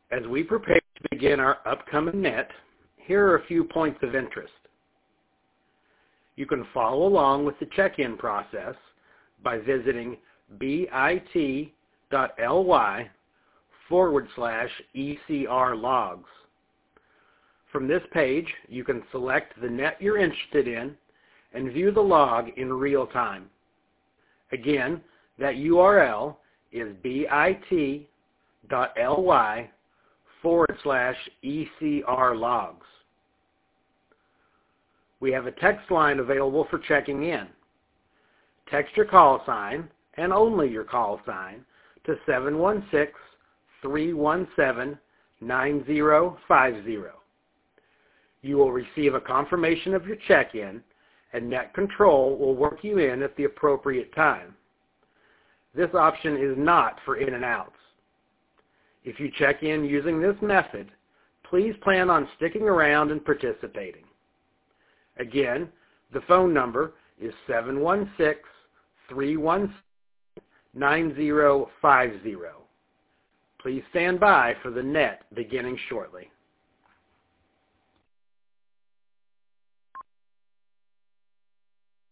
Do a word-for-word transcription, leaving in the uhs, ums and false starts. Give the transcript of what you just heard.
As we prepare to begin our upcoming net, here are a few points of interest. You can follow along with the check-in process by visiting bit.ly forward slash ECR logs. From this page, you can select the net you're interested in and view the log in real time. Again, that U R L is bit.ly forward slash ECR logs. We have a text line available for checking in. Text your call sign, and only your call sign, to seven one six, three one seven, nine zero five zero. You will receive a confirmation of your check-in, and Net Control will work you in at the appropriate time. This option is not for in and outs. If you check in using this method, please plan on sticking around and participating. Again, the phone number is seven one six, three one seven, nine zero five zero. Please stand by for the net beginning shortly.